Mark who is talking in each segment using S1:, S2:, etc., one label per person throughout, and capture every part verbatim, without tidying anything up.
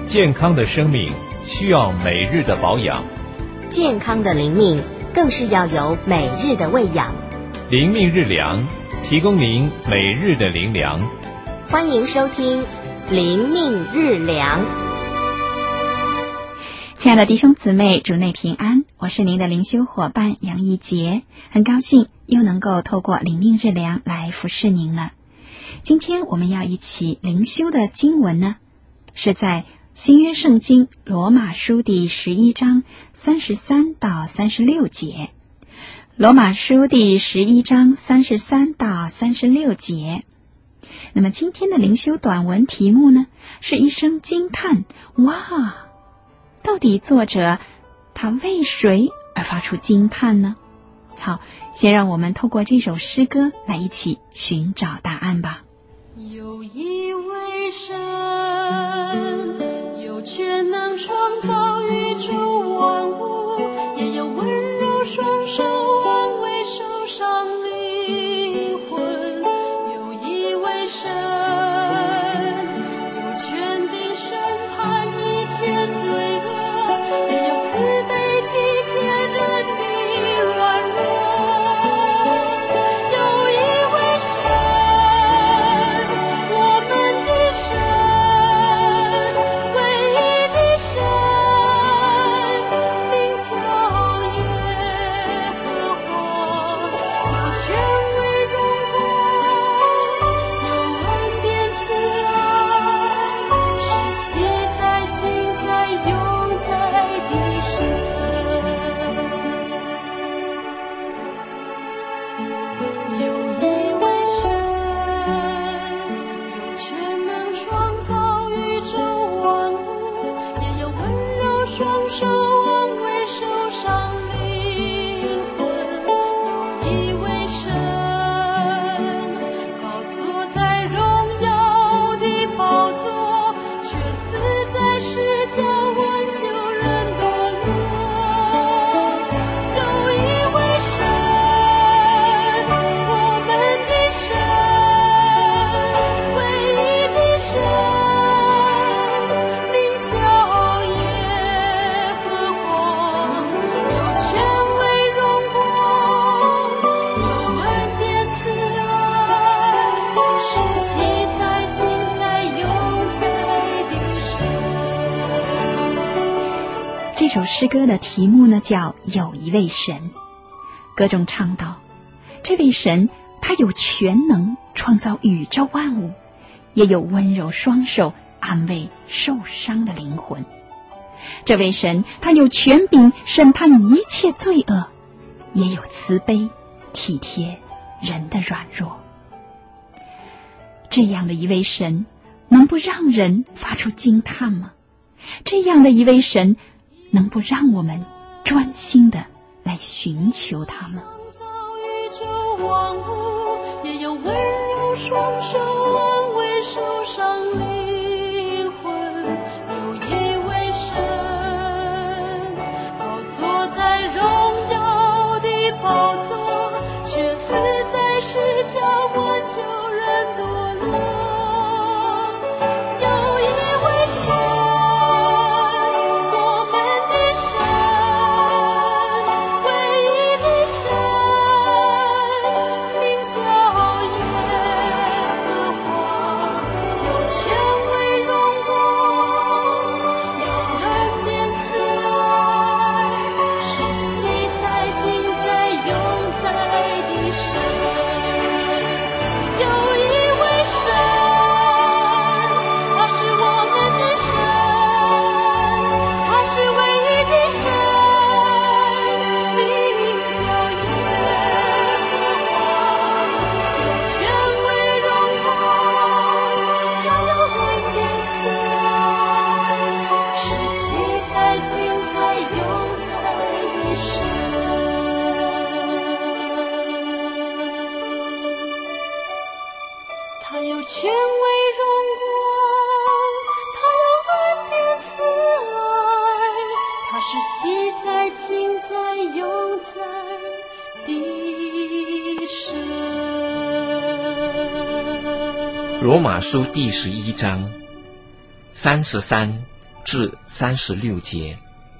S1: 健康的生命需要每日的保养，
S2: 健康的灵命更是要有每日的喂养。
S1: 灵命日粮，提供您每日的灵粮。
S2: 欢迎收听灵命日粮。
S3: 亲爱的弟兄姊妹，主内平安，我是您的灵修伙伴杨一杰，很高兴又能够透过灵命日粮来服侍您了。今天我们要一起灵修的经文呢，是在新约圣经罗马书第十一章三十三到三十六节。罗马书第十一章三十三到三十六节。那么今天的灵修短文题目呢，是一声惊叹，哇！到底作者他为谁而发出惊叹呢？好，先让我们透过这首诗歌来一起寻找答案吧。
S4: 有一位神，有全能创造宇宙万物，也有温柔双手安慰受伤灵魂。有一位神，有权柄审判一切罪恶，也有慈悲体贴人的软弱。有一位神，我们的神，唯一的神，名叫耶和华，有权威荣光，有恩典慈爱，是昔在今在永在的神。有一位神，有全能创造宇宙万物，也有温柔双手安慰受伤灵魂。有一位神，高坐在荣耀的宝座，却死在十架挽救人堕落。有一位神，我们的神，唯一的神，名叫耶和华，有权威荣光，有恩典慈爱，是昔在今在永在的神。
S3: 这首诗歌的题目呢叫有一位神。歌中唱道，这位神他有全能创造宇宙万物，也有温柔双手安慰受伤的灵魂。这位神他有权柄审判一切罪恶，也有慈悲体贴人的软弱。这样的一位神能不让人发出惊叹吗？这样的一位神能不让我们专心的来寻求他吗？
S4: 创造宇宙万物，也有温柔双手安慰受伤灵魂。有一位神，高坐在荣耀的宝座，却死在十架挽救人堕落。有一位神，我们的神，唯一的神，名叫耶和华，有权威荣光，有恩典慈爱，是昔在今在永在的神。有一位神，他是我们的神，他是唯一的神，名叫耶和华，有权威荣光，他有恩典慈爱，是昔在今在永在的神。他有权威荣光，他有恩典慈爱，他是昔在今在永在的神。
S5: 罗马书第十一章三十三至三十六节。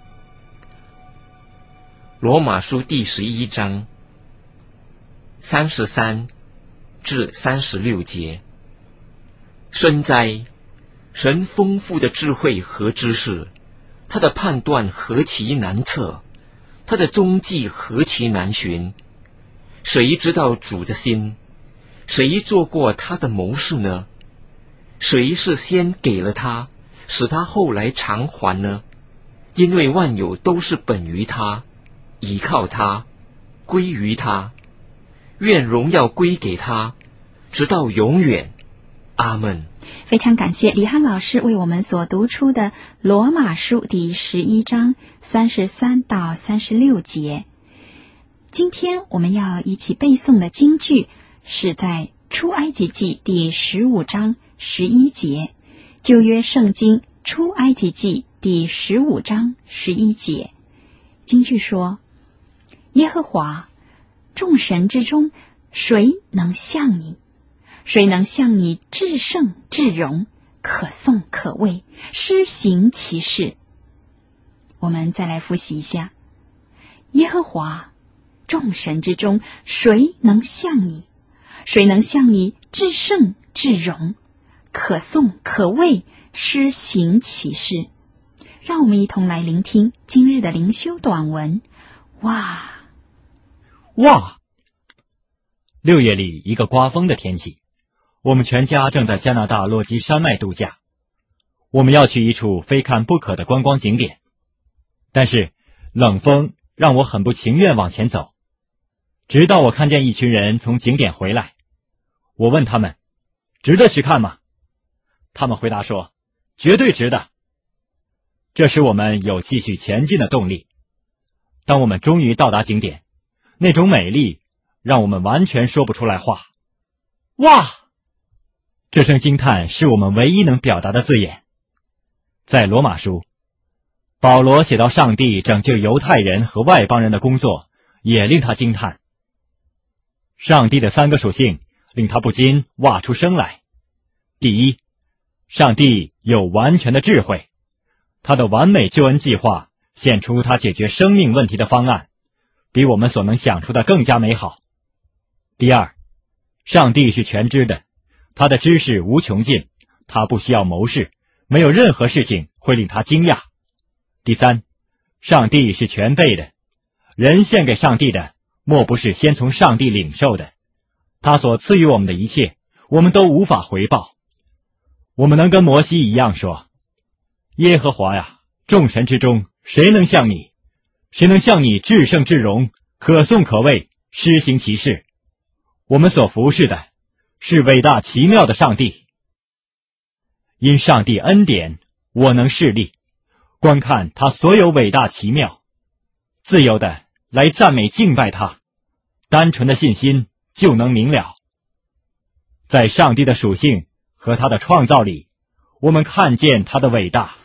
S5: 罗马书第十一章三十三至三十六节。深哉，神丰富的智慧和知识，他的判断何其难测，他的踪迹何其难寻。谁知道主的心？谁做过他的谋士呢？谁是先给了他，使他后来偿还呢？因为万有都是本于他，倚靠他，归于他。愿荣耀归给他，直到永远。阿们。
S3: 非常感谢李翰老师为我们所读出的罗马书第十一章三十三到三十六节。今天我们要一起背诵的经句是在出埃及记第十五章十一节，旧约圣经出埃及记第十五章十一节。经句说：耶和华，众神之中，谁能像你？谁能像你至圣至荣，可颂可畏，施行其事？我们再来复习一下：耶和华，众神之中，谁能像你？谁能像你至圣至荣，可颂可畏，施行其事？让我们一同来聆听今日的灵修短文。哇
S6: 哇！六月里一个刮风的天气，我们全家正在加拿大洛基山脉度假。我们要去一处非看不可的观光景点，但是冷风让我很不情愿往前走。直到我看见一群人从景点回来，我问他们，值得去看吗？他们回答说，绝对值得。这使我们有继续前进的动力。当我们终于到达景点，那种美丽让我们完全说不出来话。哇！这声惊叹是我们唯一能表达的字眼。在罗马书，保罗写到上帝拯救犹太人和外邦人的工作，也令他惊叹。上帝的三个属性令他不禁挖出声来。第一，上帝有完全的智慧，他的完美救恩计划显出他解决生命问题的方案，比我们所能想出的更加美好。第二，上帝是全知的，他的知识无穷尽，他不需要谋士，没有任何事情会令他惊讶。第三，上帝是全备的，人献给上帝的，莫不是先从上帝领受的，他所赐予我们的一切，我们都无法回报。我们能跟摩西一样说，耶和华呀，众神之中，谁能像你？谁能像你至圣至荣，可颂可畏，施行其事？我们所服侍的是伟大奇妙的上帝。因上帝恩典，我能侍立，观看他所有伟大奇妙，自由的来赞美敬拜他，单纯的信心就能明了。在上帝的属性和他的创造里，我们看见他的伟大。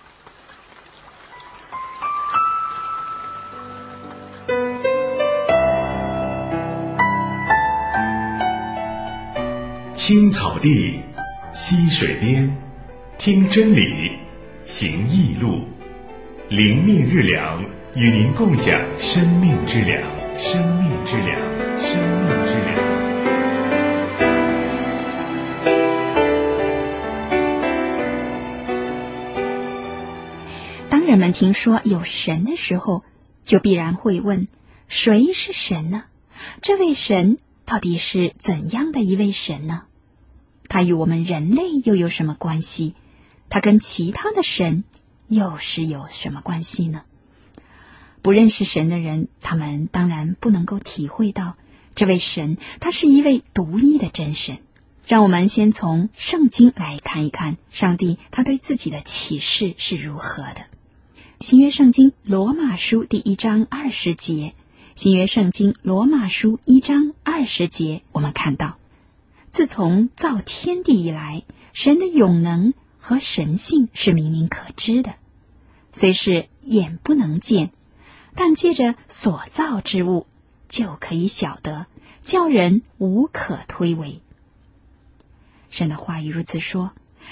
S7: 青草地，溪水边，听真理，行义路，灵命日粮，与您共享生命之粮，生命之粮，生命之粮。
S3: 当人们听说有神的时候，就必然会问，谁是神呢？这位神到底是怎样的一位神呢？他与我们人类又有什么关系？他跟其他的神又是有什么关系呢？不认识神的人，他们当然不能够体会到这位神，他是一位独一的真神。让我们先从圣经来看一看上帝他对自己的启示是如何的。新约圣经罗马书第一章二十节，新约圣经罗马书一章二十节，我们看到，自从造天地以来，神的永能和神性是明明可知的，虽是眼不能见，但借着所造之物就可以晓得，叫人无可推诿。神的话语如此说，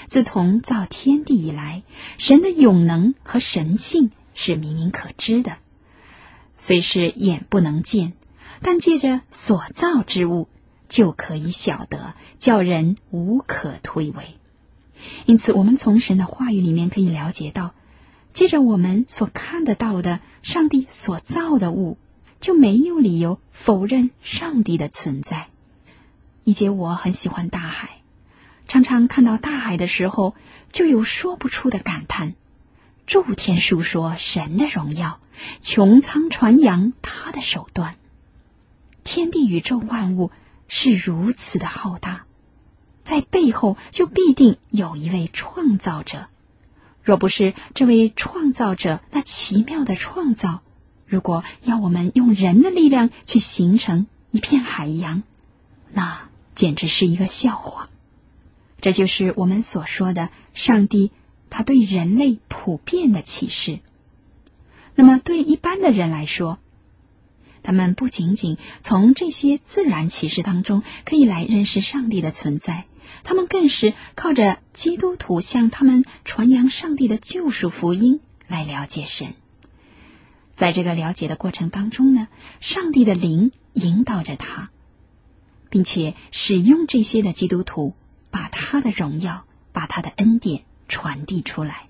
S3: 自从造天地以来，神的永能和神性是明明可知的，虽是眼不能见，但借着所造之物就可以晓得，叫人无可推诿。因此我们从神的话语里面可以了解到，借着我们所看得到的上帝所造的物，就没有理由否认上帝的存在。以前我很喜欢大海，常常看到大海的时候，就有说不出的感叹，诸天述说神的荣耀，穹苍传扬他的手段。天地宇宙万物是如此的浩大，在背后就必定有一位创造者。若不是这位创造者那奇妙的创造，如果要我们用人的力量去形成一片海洋，那简直是一个笑话。这就是我们所说的上帝他对人类普遍的启示。那么对一般的人来说，他们不仅仅从这些自然启示当中可以来认识上帝的存在，他们更是靠着基督徒向他们传扬上帝的救赎福音来了解神。在这个了解的过程当中呢，上帝的灵引导着他，并且使用这些的基督徒把他的荣耀，把他的恩典传递出来。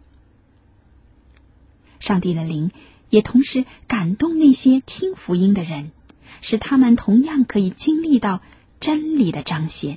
S3: 上帝的灵也同时感动那些听福音的人，使他们同样可以经历到真理的彰显。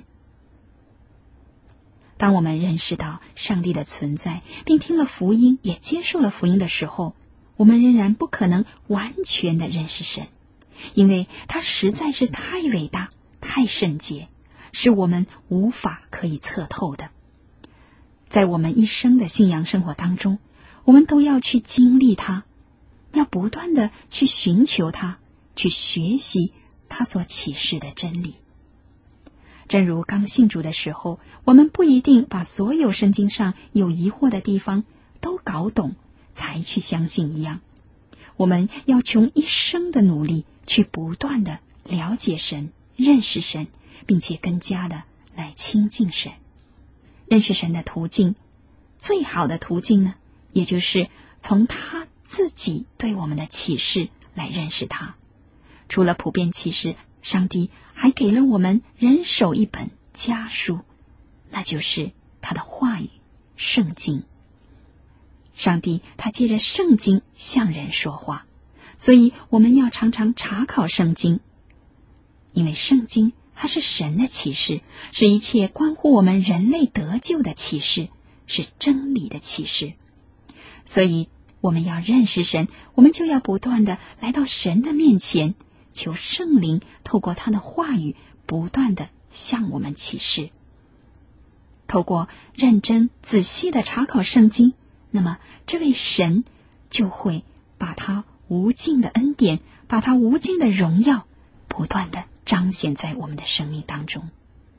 S3: 当我们认识到上帝的存在，并听了福音，也接受了福音的时候，我们仍然不可能完全的认识神，因为他实在是太伟大、太圣洁，是我们无法可以测透的。在我们一生的信仰生活当中，我们都要去经历他，要不断的去寻求他，去学习他所启示的真理。正如刚信主的时候，我们不一定把所有圣经上有疑惑的地方都搞懂才去相信一样，我们要穷一生的努力去不断的了解神、认识神，并且更加的来亲近神。认识神的途径，最好的途径呢，也就是从他自己对我们的启示来认识他。除了普遍启示，上帝还给了我们人手一本家书，那就是他的话语，圣经。上帝他借着圣经向人说话，所以我们要常常查考圣经，因为圣经它是神的启示，是一切关乎我们人类得救的启示，是真理的启示。所以我们要认识神，我们就要不断的来到神的面前，求圣灵透过他的话语不断的向我们启示。透过认真仔细的查考圣经，那么这位神就会把他无尽的恩典，把他无尽的荣耀不断的彰显在我们的生命当中。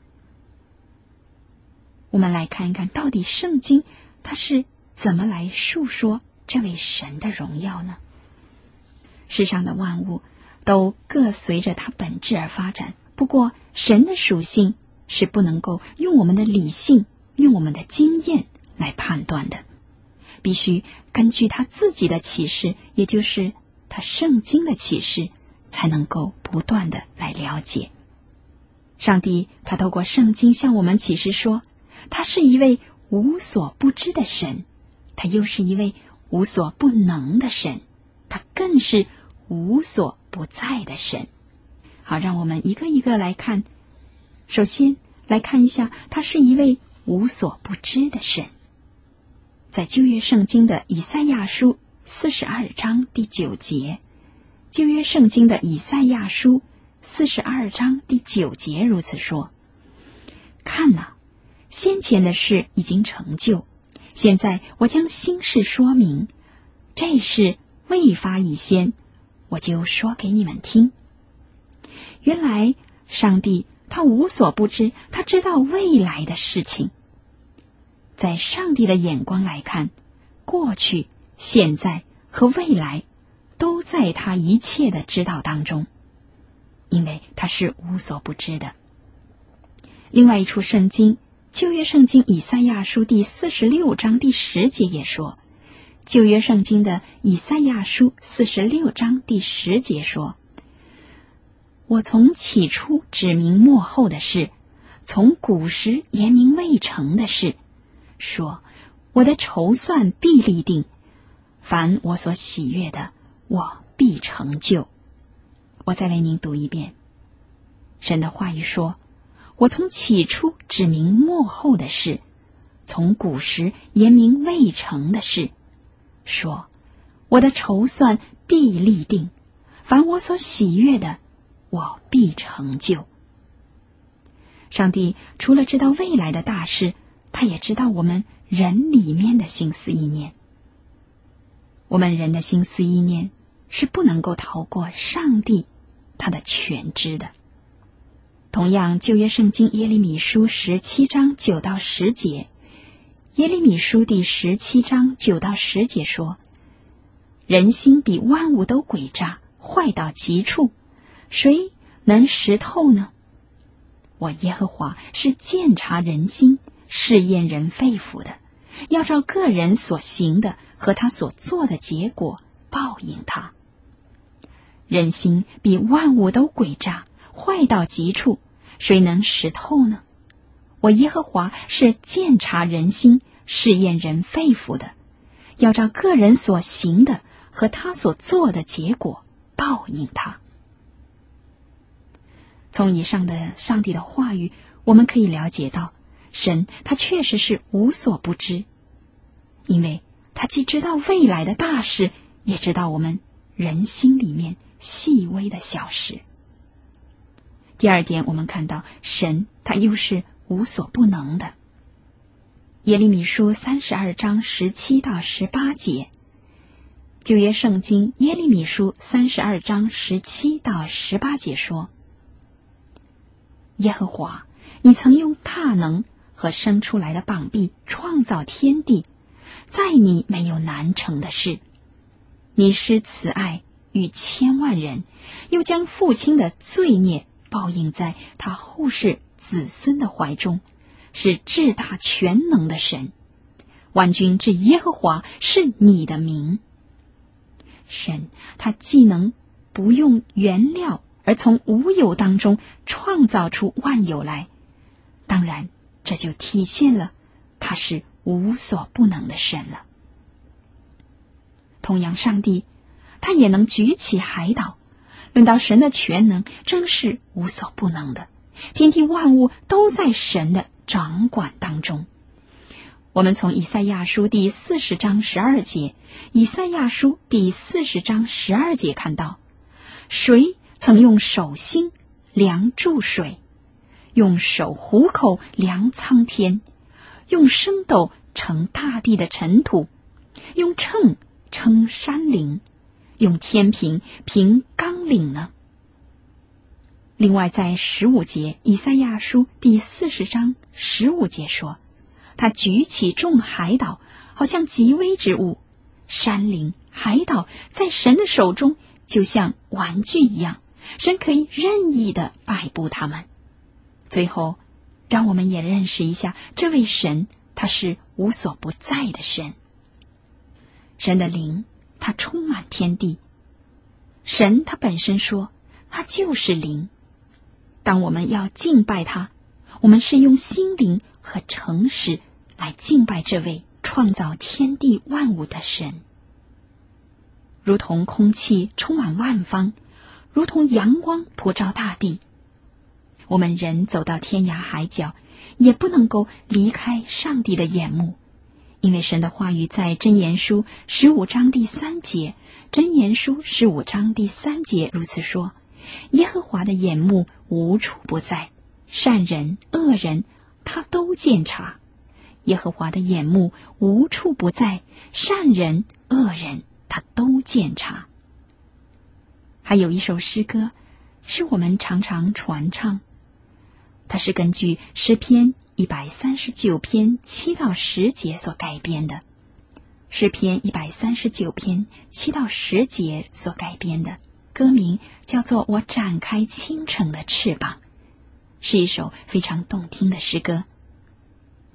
S3: 我们来看一看，到底圣经它是怎么来述说这位神的荣耀呢？世上的万物都各随着它本质而发展，不过神的属性是不能够用我们的理性、用我们的经验来判断的，必须根据他自己的启示，也就是他圣经的启示，才能够不断的来了解。上帝他透过圣经向我们启示说，他是一位无所不知的神，他又是一位无所不能的神，他更是无所不在的神。好，让我们一个一个来看。首先来看一下，他是一位无所不知的神。在旧约圣经的以赛亚书四十二章第九节，旧约圣经的以赛亚书四十二章第九节如此说：看哪，先前的事已经成就，现在我将新事说明，这事未发以先，我就说给你们听。原来上帝他无所不知，他知道未来的事情。在上帝的眼光来看，过去、现在和未来都在他一切的知道当中，因为他是无所不知的。另外一处圣经旧约圣经以赛亚书第四十六章第十节也说，旧约圣经的以赛亚书四十六章第十节说，我从起初指明末后的事，从古时言明未成的事，说我的筹算必立定，凡我所喜悦的，我必成就。我再为您读一遍，神的话语说，我从起初指明末后的事，从古时言明未成的事，说我的筹算必立定，凡我所喜悦的，我必成就。上帝除了知道未来的大事，他也知道我们人里面的心思意念。我们人的心思意念是不能够逃过上帝他的全知的。同样，旧约圣经耶利米书十七章九到十节，耶利米书第十七章九到十节说，人心比万物都诡诈，坏到极处，谁能识透呢？我耶和华是鉴察人心，试验人肺腑的，要照个人所行的和他所做的结果报应他。人心比万物都诡诈，坏到极处，谁能识透呢？我耶和华是鉴察人心，试验人肺腑的，要照个人所行的和他所做的结果报应他。从以上的上帝的话语，我们可以了解到，神他确实是无所不知，因为他既知道未来的大事，也知道我们人心里面细微的小事。第二点，我们看到神他又是无所不能的。耶利米书三十二章十七到十八节，旧约圣经耶利米书三十二章十七到十八节说，耶和华，你曾用大能和生出来的膀臂创造天地，在你没有难成的事。你施慈爱与千万人，又将父亲的罪孽报应在他后世子孙的怀中，是至大全能的神。万军之耶和华是你的名。神他既能不用原料而从无有当中创造出万有来，当然这就体现了他是无所不能的神了。同样，上帝他也能举起海岛，论到神的全能，真是无所不能的。天地万物都在神的掌管当中。我们从以赛亚书第四十章十二节，以赛亚书第四十章十二节看到，谁曾用手心量注水，用手虎口量苍天，用升斗盛大地的尘土，用秤称山陵，用天平平冈岭呢？另外在十五节，以赛亚书第四十章十五节说，他举起众海岛，好像极微之物，山陵海岛在神的手中就像玩具一样，神可以任意的摆布他们。最后让我们也认识一下这位神，他是无所不在的神。神的灵他充满天地，神他本身说他就是灵。当我们要敬拜他，我们是用心灵和诚实来敬拜这位创造天地万物的神。如同空气充满万方，如同阳光普照大地，我们人走到天涯海角，也不能够离开上帝的眼目。因为神的话语在箴言书十五章第三节，箴言书十五章第三节如此说，耶和华的眼目无处不在，善人恶人他都鉴察。耶和华的眼目无处不在，善人恶人他都鉴察。还有一首诗歌是我们常常传唱，它是根据诗篇一百三十九篇七到十节所改编的。诗篇一百三十九篇七到十节所改编的，歌名叫做《我展开清晨的翅膀》，是一首非常动听的诗歌。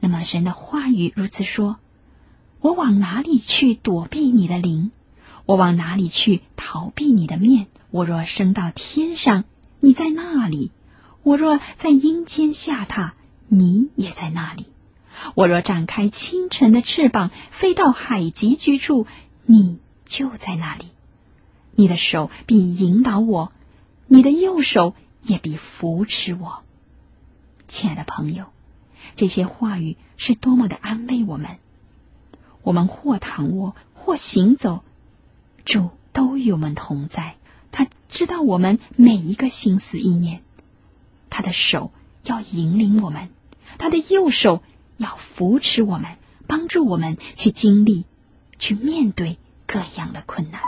S3: 那么神的话语如此说：我往哪里去躲避你的灵？我往哪里去逃避你的面？我若升到天上，你在那里；我若在阴间下榻，你也在那里。我若展开清晨的翅膀，飞到海极居住，你就在那里。你的手必引导我，你的右手也必扶持我。亲爱的朋友，这些话语是多么的安慰我们。我们或躺卧，或行走，主都与我们同在。他知道我们每一个心思意念，他的手要引领我们，他的右手要扶持我们，帮助我们去经历，去面对各样的困难。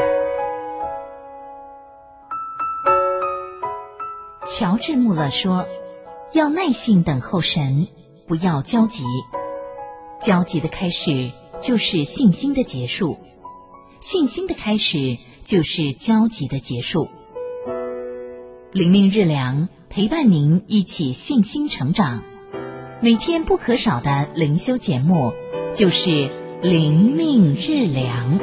S2: 乔治·穆勒说，要耐心等候神，不要焦急。焦急的开始就是信心的结束，信心的开始就是焦急的结束。灵命日粮陪伴您一起信心成长，每天不可少的灵修节目就是灵命日粮。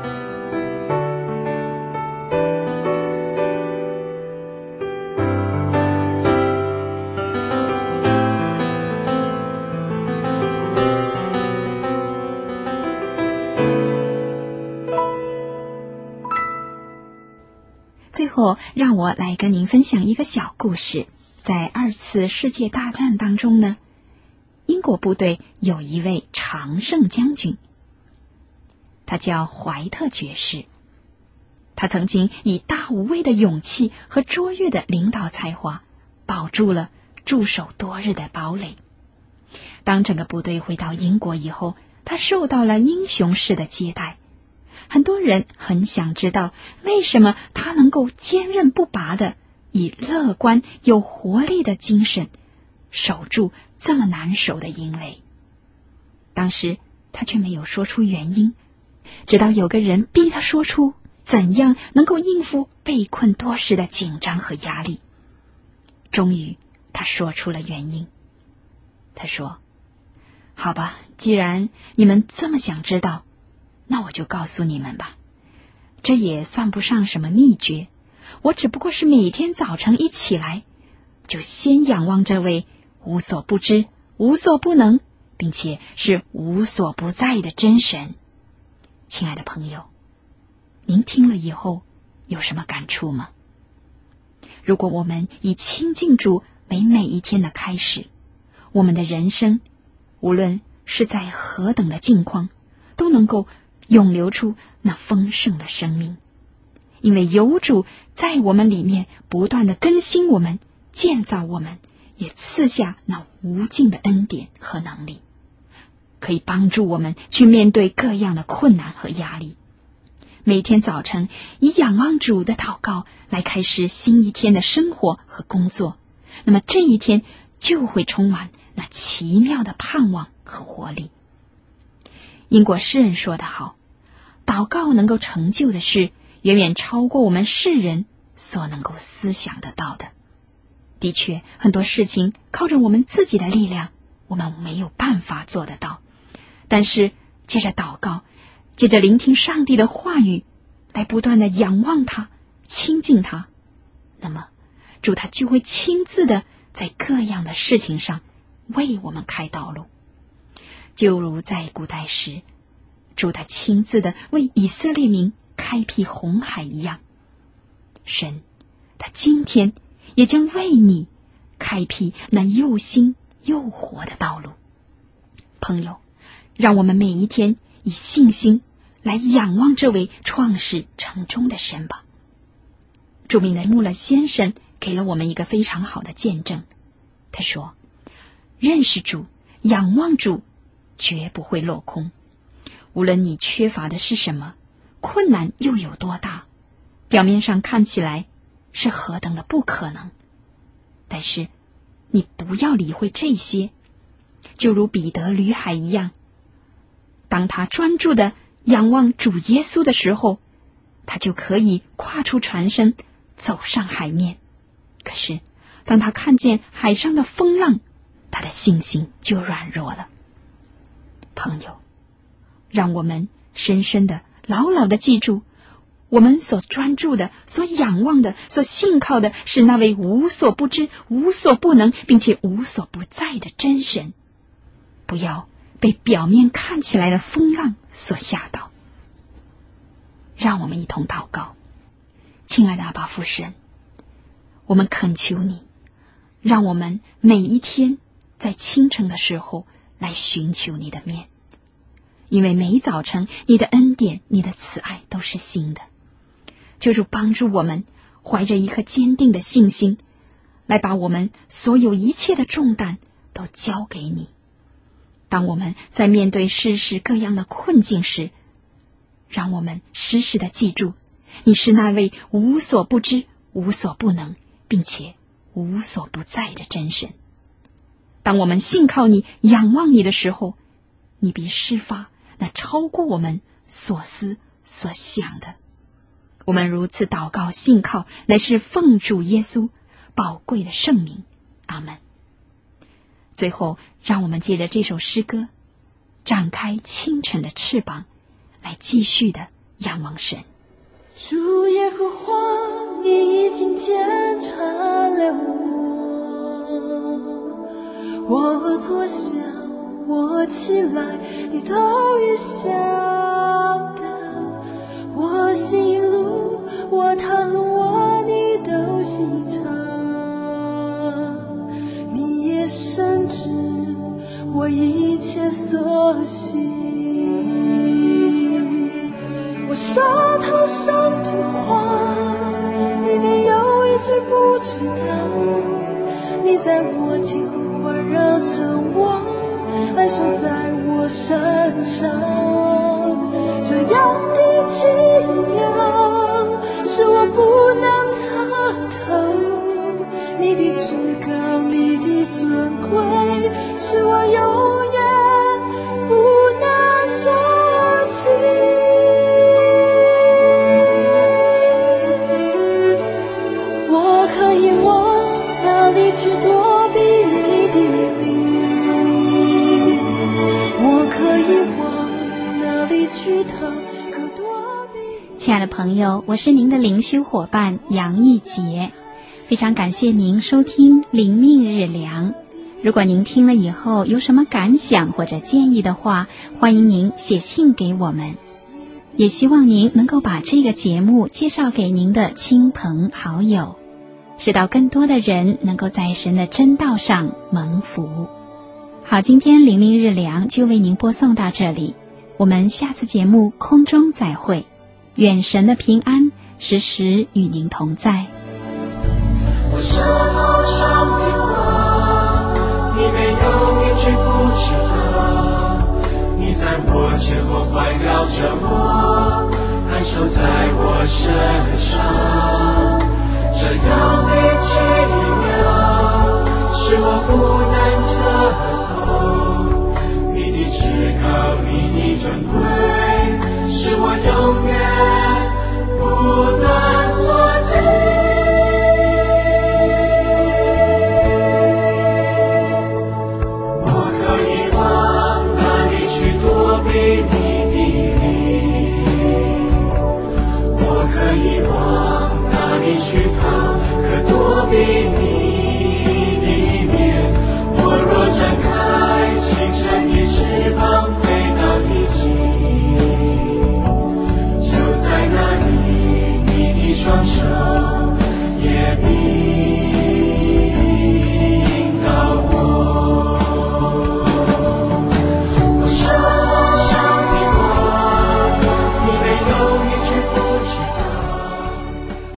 S3: 最后，让我来跟您分享一个小故事。在二次世界大战当中呢，英国部队有一位常胜将军，他叫怀特爵士。他曾经以大无畏的勇气和卓越的领导才华，保住了驻守多日的堡垒。当整个部队回到英国以后，他受到了英雄式的接待。很多人很想知道，为什么他能够坚韧不拔的以乐观有活力的精神守住这么难守的营垒。当时他却没有说出原因，直到有个人逼他说出怎样能够应付被困多时的紧张和压力。终于他说出了原因。他说，好吧，既然你们这么想知道，那我就告诉你们吧。这也算不上什么秘诀，我只不过是每天早晨一起来，就先仰望这位无所不知、无所不能，并且是无所不在的真神。亲爱的朋友，您听了以后有什么感触吗？如果我们以亲近主为每一天的开始，我们的人生无论是在何等的境况，都能够涌流出那丰盛的生命。因为有主在我们里面不断的更新我们，建造我们，也赐下那无尽的恩典和能力，可以帮助我们去面对各样的困难和压力。每天早晨以仰望主的祷告来开始新一天的生活和工作，那么这一天就会充满那奇妙的盼望和活力。英国诗人说得好，祷告能够成就的事远远超过我们世人所能够思想得到的。的确，很多事情靠着我们自己的力量，我们没有办法做得到。但是借着祷告，借着聆听上帝的话语，来不断的仰望他，亲近他，那么主他就会亲自的在各样的事情上为我们开道路。就如在古代时，主他亲自的为以色列民开辟红海一样，神他今天也将为你开辟那又新又活的道路。朋友，让我们每一天以信心来仰望这位创始成终的神吧。著名的穆勒先生给了我们一个非常好的见证。他说，认识主，仰望主，绝不会落空。无论你缺乏的是什么，困难又有多大，表面上看起来是何等的不可能，但是你不要理会这些。就如彼得履海一样，当他专注的仰望主耶稣的时候，他就可以跨出船身走上海面。可是当他看见海上的风浪， 他的信心就软弱了。朋友，让我们深深的、牢牢的记住，我们所专注的、所仰望的、所信靠的是那位无所不知、无所不能，并且无所不在的真神。不要被表面看起来的风浪所吓倒。让我们一同祷告。亲爱的阿爸父神，我们恳求你，让我们每一天在清晨的时候来寻求你的面，因为每早晨你的恩典、你的慈爱都是新的。求主帮助我们怀着一颗坚定的信心，来把我们所有一切的重担都交给你。当我们在面对世事各样的困境时，让我们时时的记住，你是那位无所不知、无所不能，并且无所不在的真神。当我们信靠你、仰望你的时候，你必施发那超过我们所思所想的。我们如此祷告信靠，乃是奉主耶稣宝贵的圣名。阿们。最后，让我们借着这首诗歌，展开清晨的翅膀，来继续的仰望神。
S4: 主耶和华，你已经检查了我，我坐下，我起来，你都已晓得。我行路，我躺卧，你都细察。你也深知我一切所行。我手头上的话，里面有一句不知道。你在我前后环绕着我，安守在我身上。这样的奇妙，是我不能测透。你的至高，你的尊贵，是我永远不能想起。去躲避你的灵，我可以往哪里去逃？可躲避。
S3: 亲爱的朋友，我是您的灵修伙伴杨义杰，非常感谢您收听灵命日粮。如果您听了以后有什么感想或者建议的话，欢迎您写信给我们。也希望您能够把这个节目介绍给您的亲朋好友，使到更多的人能够在神的真道上蒙福。好，今天灵命日粮就为您播送到这里，我们下次节目空中再会，愿神的平安时时与您同在。
S8: 我手头上的话，你没有一句不知道。你在我前后环绕着我，安守在我身上。这样的奇妙，是我不能测透。你的至高，你的尊贵，是我永远不能所及。我可以往哪里去躲避你的灵？我可以往哪里去逃？可躲避你的面。我若展开清晨的翅膀，飞到地极，就在那里，你的双手